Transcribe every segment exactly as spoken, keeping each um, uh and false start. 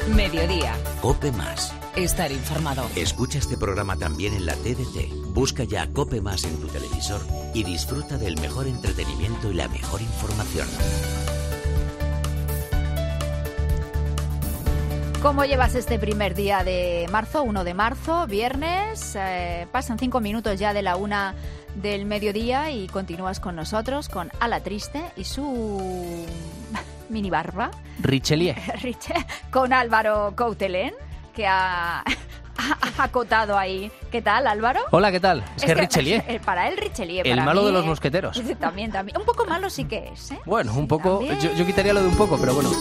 Mediodía. COPE Más. Estar informado. Escucha este programa también en la T D T. Busca ya COPE Más en tu televisor y disfruta del mejor entretenimiento y la mejor información. ¿Cómo llevas este primer día de marzo, uno de marzo, viernes? Eh, pasan cinco minutos ya de la una del mediodía y continúas con nosotros, con Ala Triste y su mini barba. Richelieu. Con Álvaro Coutelén, que ha, ha acotado ahí. ¿Qué tal, Álvaro? Hola, ¿qué tal? Es, es que Richelieu. Para él, Richelieu. El para malo mí, de los mosqueteros. También, también. Un poco malo sí que es, ¿eh? Bueno, un sí, poco. Yo, yo quitaría lo de un poco, pero bueno.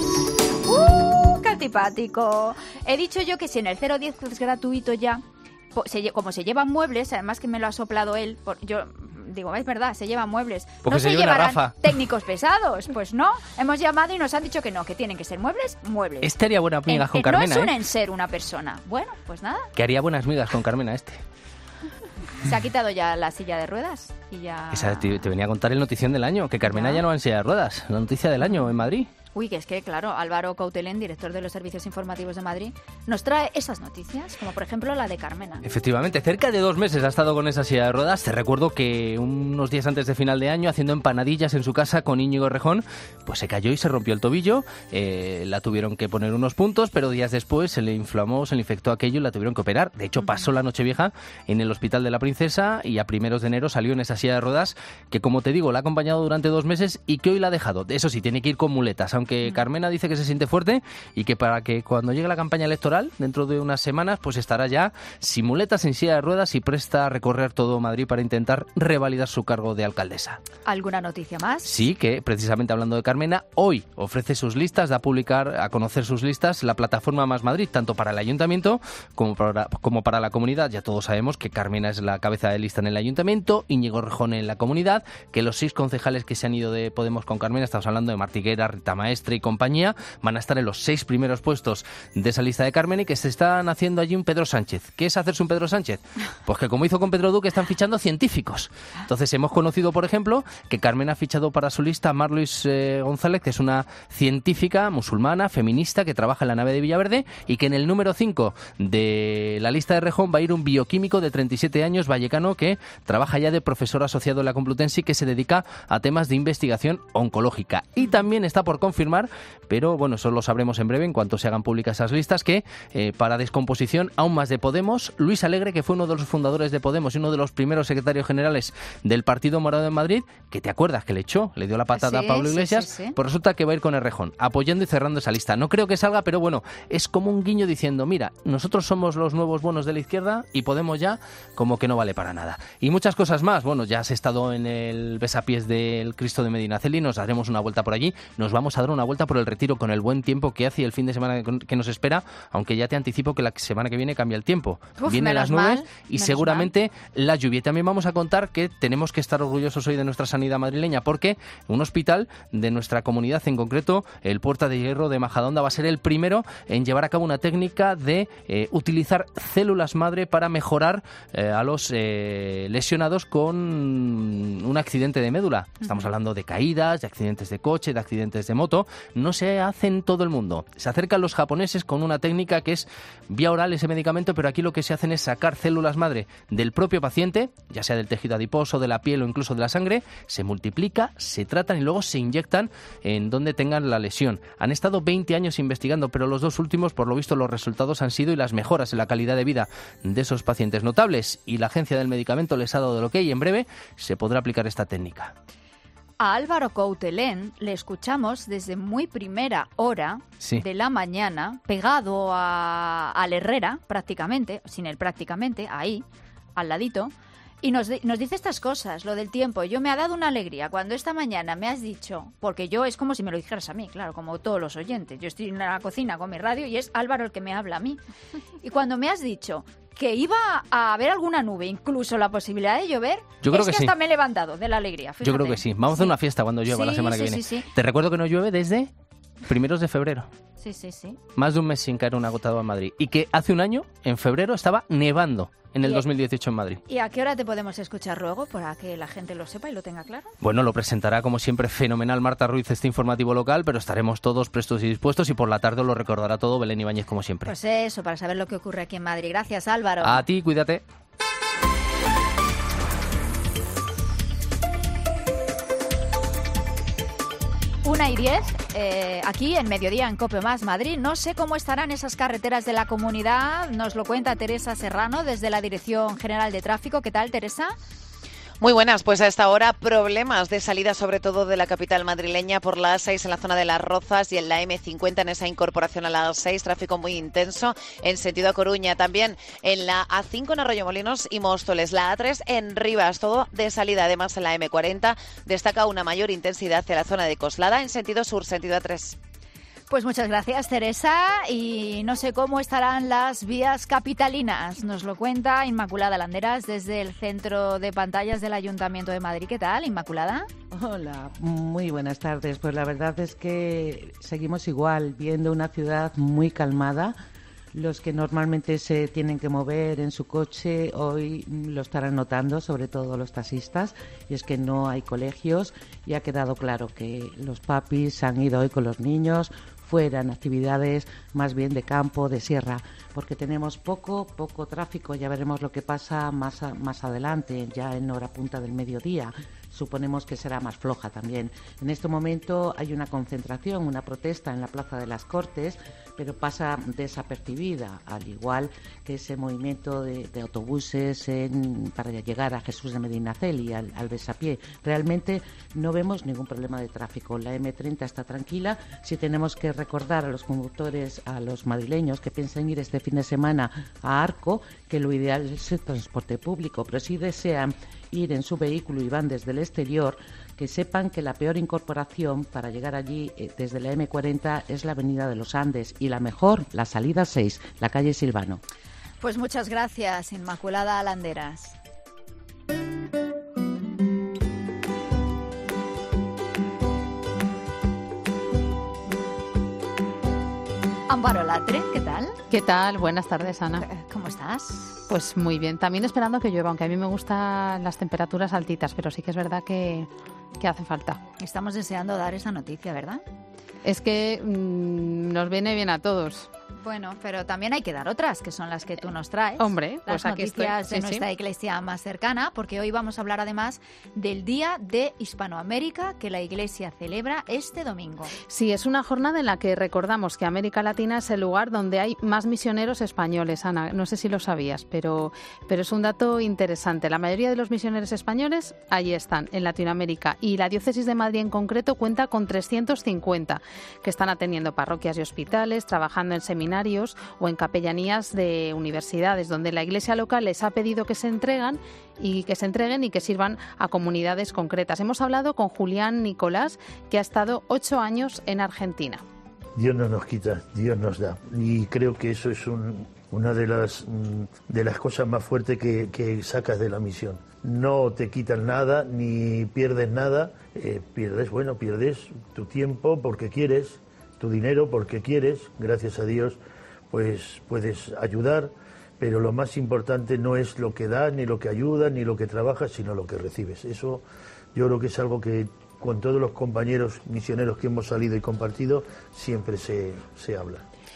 ¡Uh! ¡Qué antipático! He dicho yo que si en el cero diez es gratuito ya, se, como se llevan muebles, además que me lo ha soplado él, por, yo digo, es verdad, se llevan muebles. Porque no se, se lleva llevarán Rafa. Técnicos pesados. Pues no, hemos llamado y nos han dicho que no, que tienen que ser muebles, muebles. Este haría buenas migas en, con en, Carmena, No es un ¿eh? en ser una persona. Bueno, pues nada. Que haría buenas migas con Carmena este. Se ha quitado ya la silla de ruedas y ya... Esa, te, te venía a contar el notición del año, que Carmena ya, ya no va en silla de ruedas. La noticia del año en Madrid. Uy, que es que, claro, Álvaro Coutelén, director de los Servicios Informativos de Madrid, nos trae esas noticias, como por ejemplo la de Carmena. Efectivamente, cerca de dos meses ha estado con esa silla de ruedas. Te recuerdo que unos días antes de final de año, haciendo empanadillas en su casa con Íñigo Errejón, pues se cayó y se rompió el tobillo. Eh, la tuvieron que poner unos puntos, pero días después se le inflamó, se le infectó aquello y la tuvieron que operar. De hecho, pasó la Nochevieja en el Hospital de la Princesa y a primeros de enero salió en esa silla de ruedas que, como te digo, la ha acompañado durante dos meses y que hoy la ha dejado. Eso sí, tiene que ir con muletas, aunque Carmena dice que se siente fuerte y que para que cuando llegue la campaña electoral, dentro de unas semanas, pues estará ya sin muletas, en silla de ruedas y presta a recorrer todo Madrid para intentar revalidar su cargo de alcaldesa. ¿Alguna noticia más? Sí, que precisamente hablando de Carmena, hoy ofrece sus listas, da a publicar, a conocer sus listas, la plataforma Más Madrid, tanto para el ayuntamiento como para, como para la comunidad. Ya todos sabemos que Carmena es la cabeza de lista en el ayuntamiento, Íñigo Errejón en la comunidad, que los seis concejales que se han ido de Podemos con Carmena, estamos hablando de Martiguera, Rita Maestre y compañía, van a estar en los seis primeros puestos de esa lista de Carmena y que se están haciendo allí un Pedro Sánchez. ¿Qué es hacerse un Pedro Sánchez? Pues que como hizo con Pedro Duque, están fichando científicos. Entonces hemos conocido, por ejemplo, que Carmena ha fichado para su lista a Marluis eh, González, que es una científica musulmana, feminista, que trabaja en la nave de Villaverde, y que en el número cinco de la lista de Errejón va a ir un bioquímico de treinta y siete años, vallecano, que trabaja ya de profesor asociado en la Complutense y que se dedica a temas de investigación oncológica. Y también está por confirmar, pero bueno, eso lo sabremos en breve en cuanto se hagan públicas esas listas, que eh, para descomposición aún más de Podemos, Luis Alegre, que fue uno de los fundadores de Podemos y uno de los primeros secretarios generales del Partido Morado en Madrid, que te acuerdas que le echó, le dio la patada sí, a Pablo Iglesias, sí, sí, sí. Pues resulta que va a ir con Errejón, apoyando y cerrando esa lista. No creo que salga, pero bueno, es como un guiño diciendo, mira, nosotros somos los nuevos buenos de la izquierda y Podemos ya como que no vale para nada. Y muchas cosas más. Bueno, ya has estado en el besapiés del Cristo de Medinaceli, nos daremos una vuelta por allí, nos vamos a dar una vuelta por el Retiro con el buen tiempo que hace el fin de semana que nos espera, aunque ya te anticipo que la semana que viene cambia el tiempo. Uf, Vienen las nubes mal, y seguramente mal. La lluvia. Y también vamos a contar que tenemos que estar orgullosos hoy de nuestra sanidad madrileña, porque un hospital de nuestra comunidad, en concreto el Puerta de Hierro de Majadahonda, va a ser el primero en llevar a cabo una técnica de eh, utilizar células madre para mejorar eh, a los eh, lesionados con un accidente de médula. Estamos hablando de caídas, de accidentes de coche, de accidentes de moto. No se hace en todo el mundo. Se acercan los japoneses con una técnica que es vía oral ese medicamento, pero aquí lo que se hacen es sacar células madre del propio paciente, ya sea del tejido adiposo, de la piel o incluso de la sangre, se multiplica, se tratan y luego se inyectan en donde tengan la lesión. Han estado veinte años investigando, pero los dos últimos, por lo visto, los resultados han sido y las mejoras en la calidad de vida de esos pacientes notables, y la Agencia del Medicamento les ha dado el ok y en breve se podrá aplicar esta técnica. A Álvaro Coutelén le escuchamos desde muy primera hora sí. de la mañana, pegado a, al Herrera, prácticamente, sin él prácticamente, ahí, al ladito, y nos, nos dice estas cosas, lo del tiempo. Yo me ha dado una alegría cuando esta mañana me has dicho, porque yo es como si me lo dijeras a mí, claro, como todos los oyentes. Yo estoy en la cocina con mi radio y es Álvaro el que me habla a mí. Y cuando me has dicho que iba a haber alguna nube, incluso la posibilidad de llover, yo creo es que, que hasta sí. me he levantado de la alegría. Fíjate. Yo creo que sí. Vamos sí. a hacer una fiesta cuando llueva sí, la semana sí, que viene. Sí, sí. Te recuerdo que no llueve desde primeros de febrero. Sí, sí, sí. Más de un mes sin caer una gota de agua en Madrid. Y que hace un año, en febrero, estaba nevando en el dos mil dieciocho en Madrid. ¿Y a qué hora te podemos escuchar luego para que la gente lo sepa y lo tenga claro? Bueno, lo presentará como siempre fenomenal Marta Ruiz este informativo local, pero estaremos todos prestos y dispuestos y por la tarde os lo recordará todo Belén Ibáñez como siempre. Pues eso, para saber lo que ocurre aquí en Madrid. Gracias, Álvaro. A ti, cuídate. Una y diez, eh, aquí en Mediodía en COPE Más Madrid. No sé cómo estarán esas carreteras de la comunidad. Nos lo cuenta Teresa Serrano desde la Dirección General de Tráfico. ¿Qué tal, Teresa? Muy buenas, pues a esta hora problemas de salida sobre todo de la capital madrileña por la A seis en la zona de Las Rozas y en la eme cincuenta en esa incorporación a la A seis, tráfico muy intenso en sentido a Coruña, también en la A cinco en Arroyomolinos y Móstoles, la A tres en Rivas, todo de salida, además en la eme cuarenta destaca una mayor intensidad hacia la zona de Coslada en sentido sur, sentido A tres. Pues muchas gracias, Teresa. Y no sé cómo estarán las vías capitalinas. Nos lo cuenta Inmaculada Landeras desde el centro de pantallas del Ayuntamiento de Madrid. ¿Qué tal, Inmaculada? Hola, muy buenas tardes. Pues la verdad es que seguimos igual, viendo una ciudad muy calmada. Los que normalmente se tienen que mover en su coche hoy lo estarán notando, sobre todo los taxistas, y es que no hay colegios y ha quedado claro que los papis han ido hoy con los niños fuera en actividades más bien de campo, de sierra, porque tenemos poco, poco tráfico. Ya veremos lo que pasa más, a, más adelante, ya en hora punta del mediodía. Suponemos que será más floja también. En este momento hay una concentración, una protesta en la Plaza de las Cortes, pero pasa desapercibida, al igual que ese movimiento de, de autobuses en, para llegar a Jesús de Medinaceli, al, al Besapié. Realmente no vemos ningún problema de tráfico. La eme treinta está tranquila. Si tenemos que recordar a los conductores, a los madrileños que piensen ir este fin de semana a Arco, que lo ideal es el transporte público, pero si desean ir en su vehículo y van desde el exterior, que sepan que la peor incorporación para llegar allí eh, desde la eme cuarenta es la avenida de los Andes y la mejor, la salida seis, la calle Silvano. Pues muchas gracias, Inmaculada Landeras. Amparo Latre, ¿qué tal? ¿Qué tal? Buenas tardes, Ana. ¿Cómo estás? Pues muy bien. También esperando que llueva, aunque a mí me gustan las temperaturas altitas, pero sí que es verdad que, que hace falta. Estamos deseando dar esa noticia, ¿verdad? Es que mmm, nos viene bien a todos. Bueno, pero también hay que dar otras, que son las que tú nos traes. Hombre, pues las aquí noticias estoy. de Sí, nuestra sí. iglesia más cercana, porque hoy vamos a hablar además del Día de Hispanoamérica que la Iglesia celebra este domingo. Sí, es una jornada en la que recordamos que América Latina es el lugar donde hay más misioneros españoles, Ana. No sé si lo sabías, pero, pero es un dato interesante. La mayoría de los misioneros españoles allí están, en Latinoamérica, y la diócesis de Madrid en concreto cuenta con trescientos cincuenta que están atendiendo parroquias y hospitales, trabajando en seminarios o en capellanías de universidades, donde la iglesia local les ha pedido que se entregan y que se entreguen y que sirvan a comunidades concretas. Hemos hablado con Julián Nicolás, que ha estado ocho años en Argentina. Dios no nos quita, Dios nos da. Y creo que eso es un, una de las, de las cosas más fuertes que, que sacas de la misión. No te quitan nada, ni pierdes nada. Eh, pierdes, bueno, pierdes tu tiempo porque quieres, tu dinero porque quieres, gracias a Dios, pues puedes ayudar, pero lo más importante no es lo que das, ni lo que ayudas, ni lo que trabajas, sino lo que recibes. Eso yo creo que es algo que con todos los compañeros misioneros que hemos salido y compartido siempre se, se habla.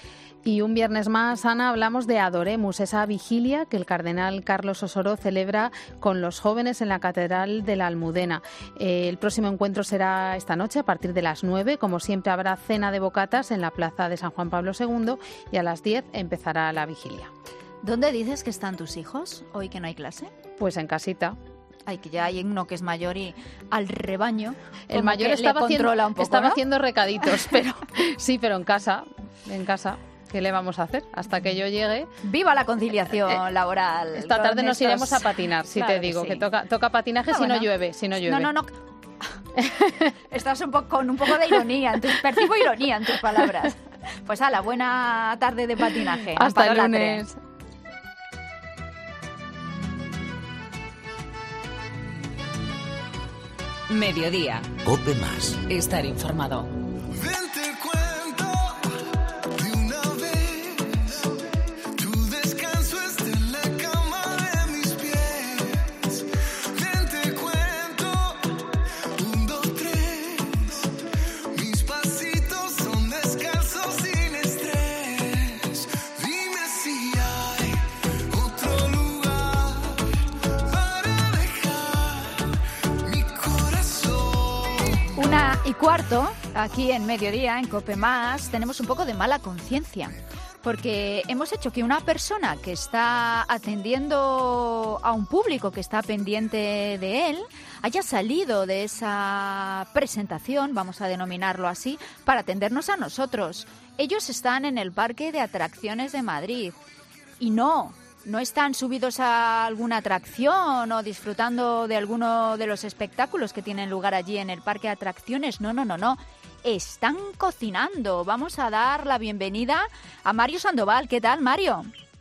Y un viernes más, Ana, hablamos de Adoremus, esa vigilia que el cardenal Carlos Osoro celebra con los jóvenes en la Catedral de la Almudena. Eh, el próximo encuentro será esta noche a partir de las nueve. Como siempre, habrá cena de bocatas en la plaza de San Juan Pablo segundo y a las diez empezará la vigilia. ¿Dónde dices que están tus hijos hoy que no hay clase? Pues en casita. Ay, que ya hay uno que es mayor y al rebaño el mayor estaba, le haciendo, un poco, estaba ¿no? haciendo recaditos, pero sí, pero en casa, en casa. ¿Qué le vamos a hacer? Hasta que yo llegue. ¡Viva la conciliación eh, laboral! Esta tarde nos estos... iremos a patinar, si claro te digo, que, que sí. toca, toca patinaje no, si bueno. no llueve, si no llueve. No, no, no. Estás un poco, con un poco de ironía, en tus, percibo ironía en tus palabras. Pues a la buena tarde de patinaje. Hasta el lunes. Mediodía. COPE Más. Estar informado. Ven te cuento y cuarto, aquí en Mediodía, en COPE Más, tenemos un poco de mala conciencia. Porque hemos hecho que una persona que está atendiendo a un público que está pendiente de él haya salido de esa presentación, vamos a denominarlo así, para atendernos a nosotros. Ellos están en el Parque de Atracciones de Madrid y no, no están subidos a alguna atracción o disfrutando de alguno de los espectáculos que tienen lugar allí en el Parque de Atracciones. No, no, no, no. Están cocinando. Vamos a dar la bienvenida a Mario Sandoval. ¿Qué tal, Mario?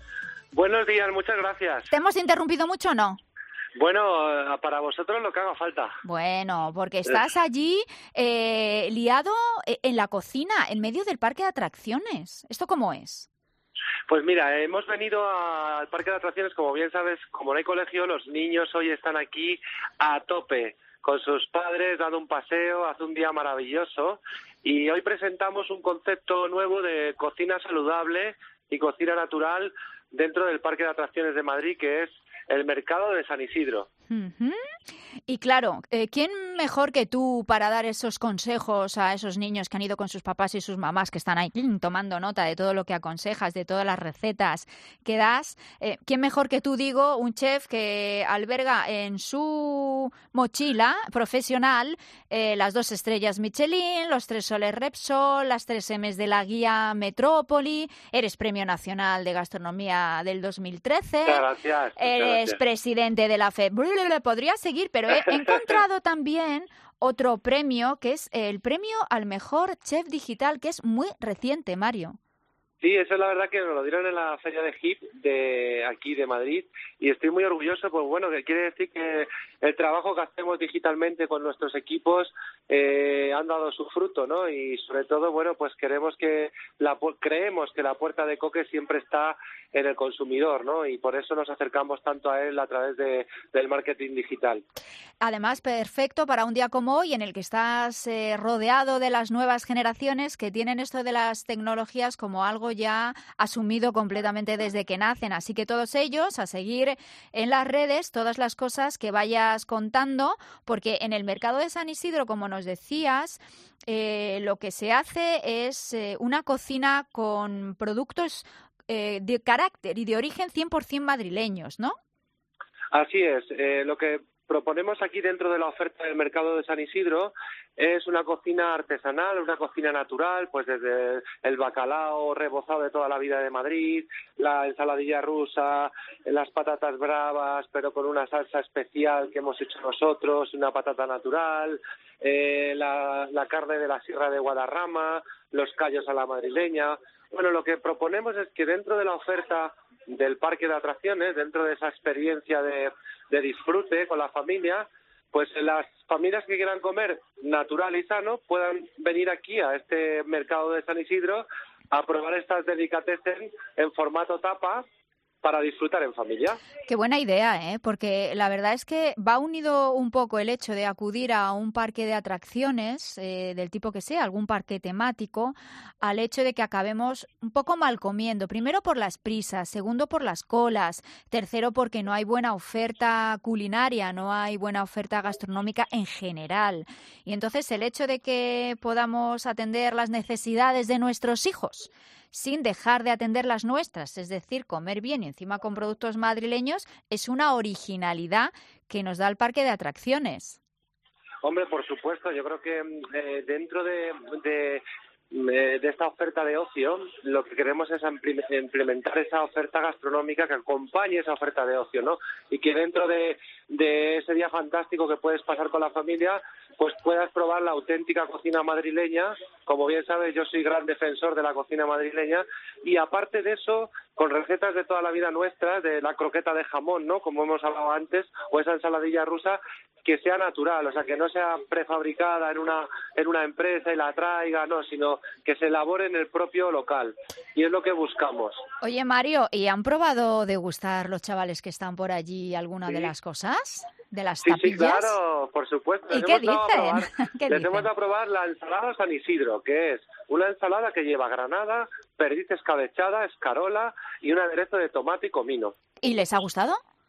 Buenos días, muchas gracias. ¿Te hemos interrumpido mucho o no? Bueno, para vosotros lo que haga falta. Bueno, porque estás allí eh, liado en la cocina, en medio del parque de atracciones. ¿Esto cómo es? Pues mira, hemos venido al parque de atracciones, como bien sabes, como no hay colegio, los niños hoy están aquí a tope con sus padres, dando un paseo, hace un día maravilloso, y hoy presentamos un concepto nuevo de cocina saludable y cocina natural dentro del Parque de Atracciones de Madrid, que es el Mercado de San Isidro. Uh-huh. Y claro, eh, ¿quién mejor que tú para dar esos consejos a esos niños que han ido con sus papás y sus mamás, que están ahí tomando nota de todo lo que aconsejas, de todas las recetas que das? Eh, ¿Quién mejor que tú, digo, un chef que alberga en su mochila profesional eh, las dos estrellas Michelin, los tres soles Repsol, las tres M's de la guía Metrópoli, eres Premio Nacional de Gastronomía del dos mil trece, Muchas gracias, muchas eres gracias. Presidente de la F E D. Podría seguir, pero he encontrado también otro premio, que es el premio al mejor chef digital, que es muy reciente, Mario. Sí, eso es la verdad que nos lo dieron en la feria de H I P de aquí de Madrid y estoy muy orgulloso, pues bueno, que quiere decir que el trabajo que hacemos digitalmente con nuestros equipos eh, han dado su fruto, ¿no? Y sobre todo, bueno, pues queremos que la creemos que la puerta de Coque siempre está en el consumidor, ¿no? Y por eso nos acercamos tanto a él a través de, del marketing digital. Además, perfecto para un día como hoy en el que estás eh, rodeado de las nuevas generaciones que tienen esto de las tecnologías como algo ya asumido completamente desde que nacen. Así que todos ellos a seguir en las redes todas las cosas que vayas contando, porque en el mercado de San Isidro, como nos decías, eh, lo que se hace es eh, una cocina con productos eh, de carácter y de origen cien por ciento madrileños, ¿no? Así es. Eh, lo que proponemos aquí dentro de la oferta del mercado de San Isidro es una cocina artesanal, una cocina natural, pues desde el bacalao rebozado de toda la vida de Madrid, la ensaladilla rusa, las patatas bravas, pero con una salsa especial que hemos hecho nosotros, una patata natural, eh, la, la carne de la Sierra de Guadarrama, los callos a la madrileña. Bueno, lo que proponemos es que dentro de la oferta del parque de atracciones, dentro de esa experiencia de, de disfrute con la familia, pues las familias que quieran comer natural y sano puedan venir aquí a este mercado de San Isidro a probar estas delicatessen en formato tapa para disfrutar en familia. Qué buena idea, ¿eh? Porque la verdad es que va unido un poco el hecho de acudir a un parque de atracciones, eh, del tipo que sea, algún parque temático, al hecho de que acabemos un poco mal comiendo. Primero por las prisas, segundo por las colas, tercero porque no hay buena oferta culinaria, no hay buena oferta gastronómica en general. Y entonces el hecho de que podamos atender las necesidades de nuestros hijos sin dejar de atender las nuestras, es decir, comer bien y encima con productos madrileños, es una originalidad que nos da el parque de atracciones. Hombre, por supuesto, yo creo que eh, dentro de, de, de esta oferta de ocio, lo que queremos es implementar esa oferta gastronómica que acompañe esa oferta de ocio, ¿no? Y que dentro de, de ese día fantástico que puedes pasar con la familia, pues puedas probar la auténtica cocina madrileña. Como bien sabes, yo soy gran defensor de la cocina madrileña y aparte de eso, con recetas de toda la vida nuestras, de la croqueta de jamón, ¿no? Como hemos hablado antes, o esa ensaladilla rusa, que sea natural, o sea, que no sea prefabricada en una en una empresa y la traiga, no, sino que se elabore en el propio local. Y es lo que buscamos. Oye, Mario, ¿y han probado degustar los chavales que están por allí alguna sí. de las cosas? ¿De las sí, tapillas? Sí, claro, por supuesto. ¿Y Les qué hemos dado a dicen? probar, ¿Qué les dicen? hemos dado a probar la ensalada San Isidro, que es una ensalada que lleva granada, perdiz escabechada, escarola y un aderezo de tomate y comino. ¿Y les ha gustado?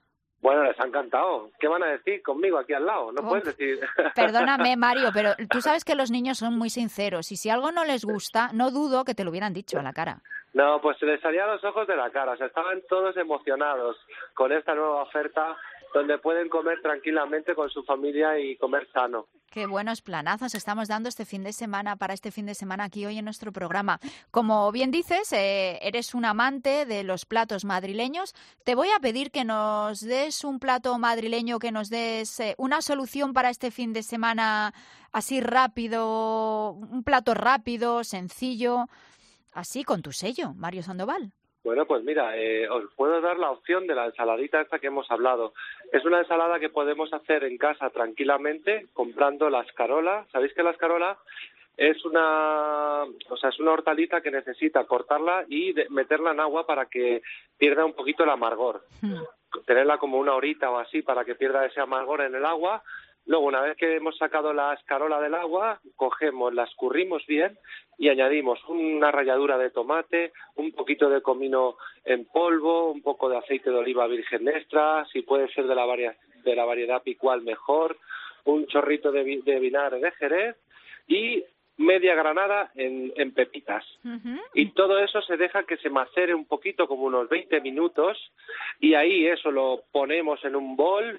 Bueno, les ha encantado. ¿Qué van a decir conmigo aquí al lado? No Oh, puedes decir... Perdóname, Mario, pero tú sabes que los niños son muy sinceros y si algo no les gusta, no dudo que te lo hubieran dicho a la cara. No, pues se les salían los ojos de la cara. O sea, estaban todos emocionados con esta nueva oferta donde pueden comer tranquilamente con su familia y comer sano. Qué buenos planazos estamos dando este fin de semana, para este fin de semana aquí hoy en nuestro programa. Como bien dices, eh, eres un amante de los platos madrileños. Te voy a pedir que nos des un plato madrileño, que nos des eh, una solución para este fin de semana así rápido, un plato rápido, sencillo, así con tu sello, Mario Sandoval. Bueno, pues mira, eh, os puedo dar la opción de la ensaladita esta que hemos hablado. Es una ensalada que podemos hacer en casa tranquilamente comprando la escarola. ¿Sabéis que la escarola es una, o sea, es una hortaliza que necesita cortarla y de, meterla en agua para que pierda un poquito el amargor? Hmm. Tenerla como una horita o así para que pierda ese amargor en el agua. Luego, una vez que hemos sacado la escarola del agua, cogemos, la escurrimos bien y añadimos una ralladura de tomate, un poquito de comino en polvo, un poco de aceite de oliva virgen extra, si puede ser de la, varia, de la variedad picual mejor, un chorrito de, vi, de vinagre de Jerez y media granada en, en pepitas. Uh-huh. Y todo eso se deja que se macere un poquito, como unos veinte minutos, y ahí eso lo ponemos en un bol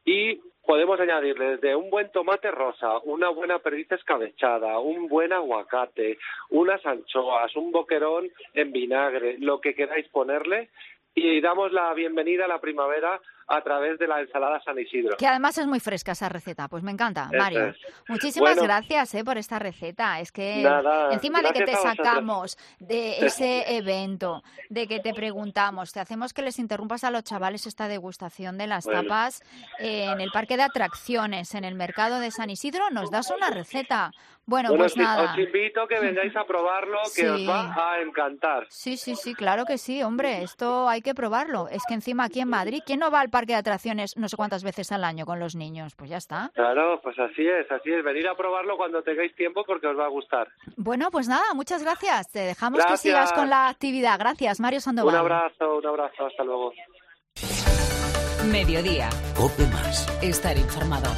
y podemos añadirle desde un buen tomate rosa, una buena perdiz escabechada, un buen aguacate, unas anchoas, un boquerón en vinagre, lo que queráis ponerle, y damos la bienvenida a la primavera a través de la ensalada San Isidro. Que además es muy fresca esa receta, pues me encanta, Mario. Es. Muchísimas bueno, gracias eh, por esta receta. Es que nada, encima de que te sacamos de ese evento, de que te preguntamos, te hacemos que les interrumpas a los chavales esta degustación de las bueno. tapas eh, en el parque de atracciones, en el mercado de San Isidro, nos das una receta. Bueno, bueno pues os, nada. Os invito a que vengáis a probarlo, que sí. os va a encantar. Sí, sí, sí, claro que sí, hombre, esto hay que probarlo. Es que encima aquí en Madrid, ¿quién no va al parque de atracciones no sé cuántas veces al año con los niños? Pues ya está. Claro, pues así es, así es. Venir a probarlo cuando tengáis tiempo porque os va a gustar. Bueno, pues nada, muchas gracias. Te dejamos gracias. que sigas con la actividad. Gracias, Mario Sandoval. Un abrazo, un abrazo. Hasta luego. Mediodía. Cope más. Estar informado.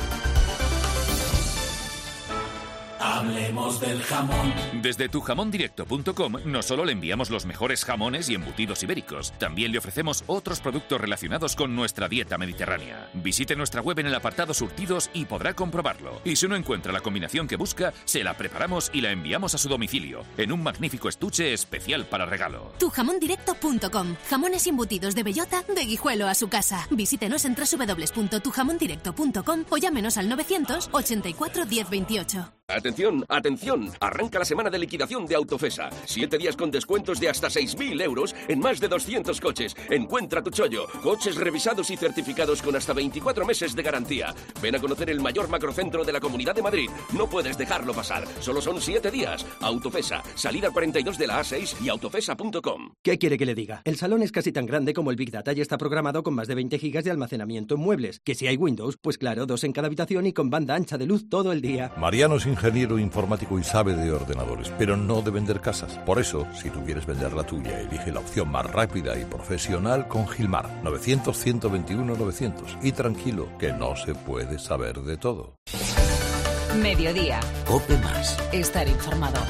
Hablemos del jamón. Desde tu jamón directo punto com no solo le enviamos los mejores jamones y embutidos ibéricos, también le ofrecemos otros productos relacionados con nuestra dieta mediterránea. Visite nuestra web en el apartado surtidos y podrá comprobarlo. Y si no encuentra la combinación que busca, se la preparamos y la enviamos a su domicilio, en un magnífico estuche especial para regalo. tu jamón directo punto com. Jamones y embutidos de bellota, de Guijuelo a su casa. Visítenos en doble u doble u doble u punto tu jamón directo punto com o llámenos al novecientos ochenta y cuatro diez veintiocho. Atención, atención, arranca la semana de liquidación de Autofesa. Siete días con descuentos de hasta seis mil euros en más de doscientos coches. Encuentra tu chollo. Coches revisados y certificados con hasta veinticuatro meses de garantía. Ven a conocer el mayor macrocentro de la Comunidad de Madrid. No puedes dejarlo pasar. Solo son siete días. Autofesa, salida cuarenta y dos de la A seis y autofesa punto com. ¿Qué quiere que le diga? El salón es casi tan grande como el Big Data y está programado con más de veinte gigas de almacenamiento en muebles. Que si hay Windows, pues claro, dos en cada habitación y con banda ancha de luz todo el día. Mariano es ingeniero informático y sabe de ordenadores, pero no de vender casas. Por eso, si tú quieres vender la tuya, elige la opción más rápida y profesional con Gilmar. novecientos, ciento veintiuno, novecientos. Y tranquilo, que no se puede saber de todo. Mediodía. Cope más. Estar informado.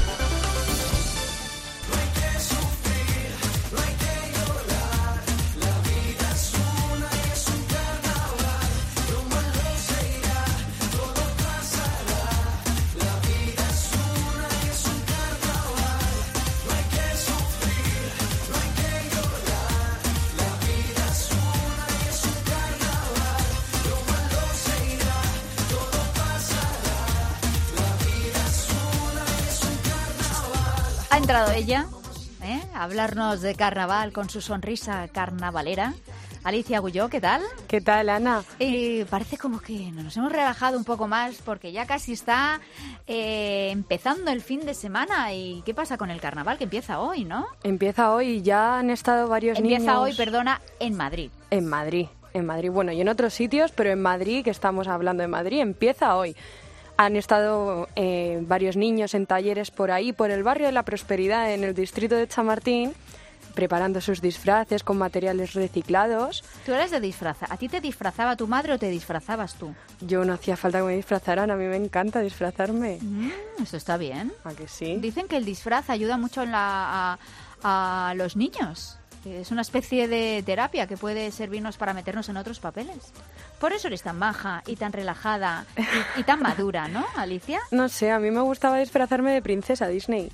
Ha entrado ella, ¿eh? a hablarnos de carnaval con su sonrisa carnavalera. Alicia Agulló, ¿qué tal? ¿Qué tal, Ana? Eh, parece como que nos hemos relajado un poco más porque ya casi está eh, empezando el fin de semana. ¿Y qué pasa con el carnaval? Que empieza hoy, ¿no? Empieza hoy y ya han estado varios empieza niños... Empieza hoy, perdona, en Madrid. En Madrid, en Madrid. Bueno, y en otros sitios, pero en Madrid, que estamos hablando de Madrid, empieza hoy. Han estado eh, varios niños en talleres por ahí, por el barrio de la Prosperidad, en el distrito de Chamartín, preparando sus disfraces con materiales reciclados. Tú eres de disfraza. ¿A ti te disfrazaba tu madre o te disfrazabas tú? Yo no hacía falta que me disfrazaran, a mí me encanta disfrazarme. Mm, eso está bien. ¿A que sí? Dicen que el disfraz ayuda mucho en la, a, a los niños. Es una especie de terapia que puede servirnos para meternos en otros papeles. Por eso eres tan maja y tan relajada y, y tan madura, ¿no, Alicia? No sé, a mí me gustaba disfrazarme de princesa Disney.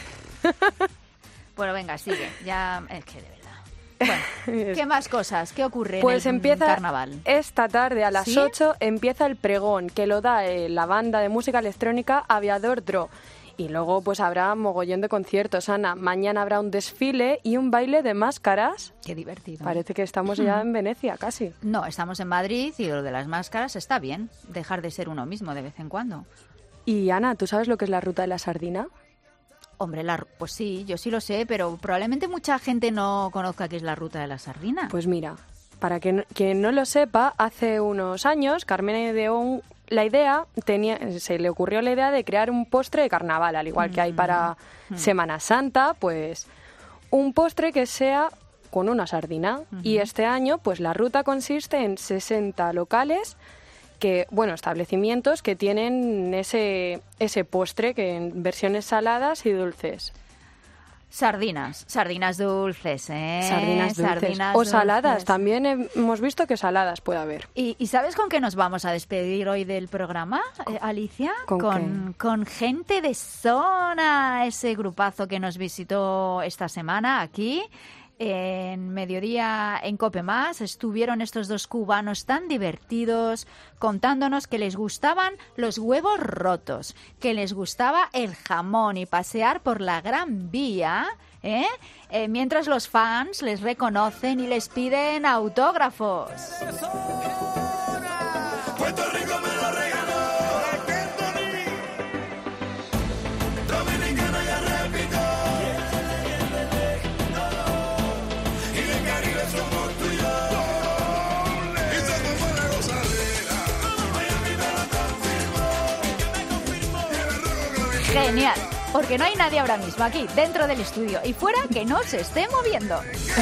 Bueno, venga, sigue. Ya, es que de verdad. Bueno, ¿qué más cosas? ¿Qué ocurre pues en el empieza carnaval? Esta tarde a las ¿Sí? ocho empieza el pregón que lo da eh, la banda de música electrónica Aviador Dro. Y luego pues habrá mogollón de conciertos, Ana. Mañana habrá un desfile y un baile de máscaras. Qué divertido. Parece que estamos ya en Venecia, casi. No, estamos en Madrid y lo de las máscaras está bien. Dejar de ser uno mismo de vez en cuando. Y Ana, ¿tú sabes lo que es la ruta de la sardina? Hombre, la, pues sí, yo sí lo sé, pero probablemente mucha gente no conozca qué es la ruta de la sardina. Pues mira, para que no, quien no lo sepa, hace unos años Carmen ideó un... La idea, tenía, se le ocurrió la idea de crear un postre de carnaval, al igual que hay para Mm. Semana Santa, pues un postre que sea con una sardina. Ujú. Y este año, pues la ruta consiste en sesenta locales, que, bueno, establecimientos que tienen ese, ese postre que en versiones saladas y dulces. Sardinas, sardinas dulces, ¿eh? Sardinas dulces. Sardinas o saladas, dulces. también hemos visto que saladas puede haber. ¿Y, y sabes con qué nos vamos a despedir hoy del programa, eh, Alicia? ¿Con con, con Gente de Zona, ese grupazo que nos visitó esta semana aquí. En Mediodía en COPE Más estuvieron estos dos cubanos tan divertidos contándonos que les gustaban los huevos rotos, que les gustaba el jamón y pasear por la Gran Vía, ¿eh? Eh, mientras los fans les reconocen y les piden autógrafos. Puerto Rico me lo regaló. Dominicano ya repito. Y de Caribe somos tú y yo. Y se tomó la gozadera. Miami me lo confirmó. Genial, porque no hay nadie ahora mismo aquí, dentro del estudio y fuera, que no se esté moviendo.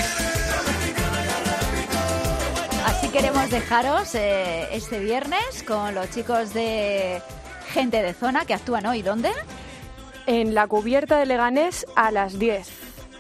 Así queremos dejaros eh, este viernes con los chicos de Gente de Zona que actúan hoy. ¿Dónde? En la cubierta de Leganés a las diez.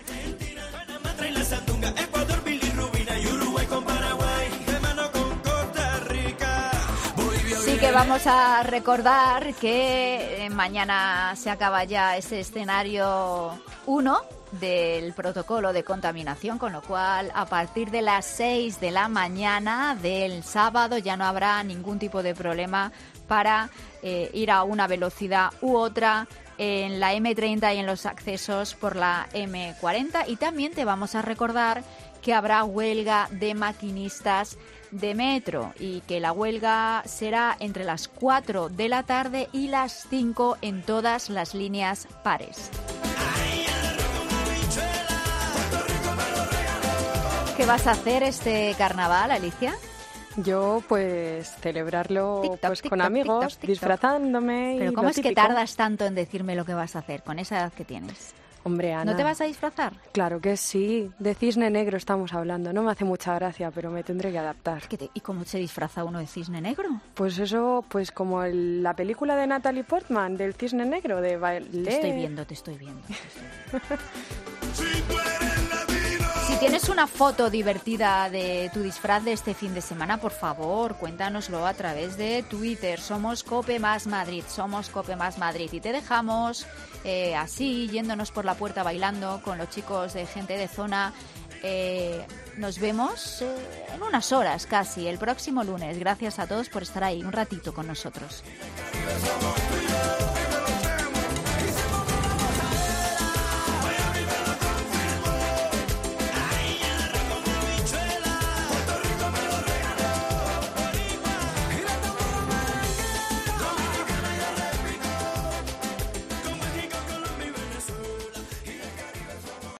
Sí que vamos a recordar que eh, mañana se acaba ya ese escenario uno del protocolo de contaminación, con lo cual a partir de las seis de la mañana del sábado ya no habrá ningún tipo de problema para eh, ir a una velocidad u otra en la eme treinta y en los accesos por la eme cuarenta. Y también te vamos a recordar que habrá huelga de maquinistas de metro y que la huelga será entre las cuatro de la tarde y las cinco en todas las líneas pares. ¿Qué vas a hacer este carnaval, Alicia? Yo, pues, celebrarlo Tic-toc, pues, tic-toc, con amigos, tic-toc, tic-toc. disfrazándome. y Pero lo ¿cómo es que típico. tardas tanto en decirme lo que vas a hacer con esa edad que tienes? Hombre, Ana. ¿No te vas a disfrazar? Claro que sí. De cisne negro estamos hablando. No me hace mucha gracia, pero me tendré que adaptar. ¿Qué te- ¿Y cómo se disfraza uno de cisne negro? Pues eso, pues como el- la película de Natalie Portman, del cisne negro, de ballet. Te estoy viendo, te estoy viendo. te estoy viendo. Si tienes una foto divertida de tu disfraz de este fin de semana, por favor, cuéntanoslo a través de Twitter. Somos Cope Más Madrid, somos Cope Más Madrid. Y te dejamos eh, así, yéndonos por la puerta bailando con los chicos de Gente de Zona. Eh, nos vemos eh, en unas horas casi, el próximo lunes. Gracias a todos por estar ahí un ratito con nosotros. Somos tú y yo.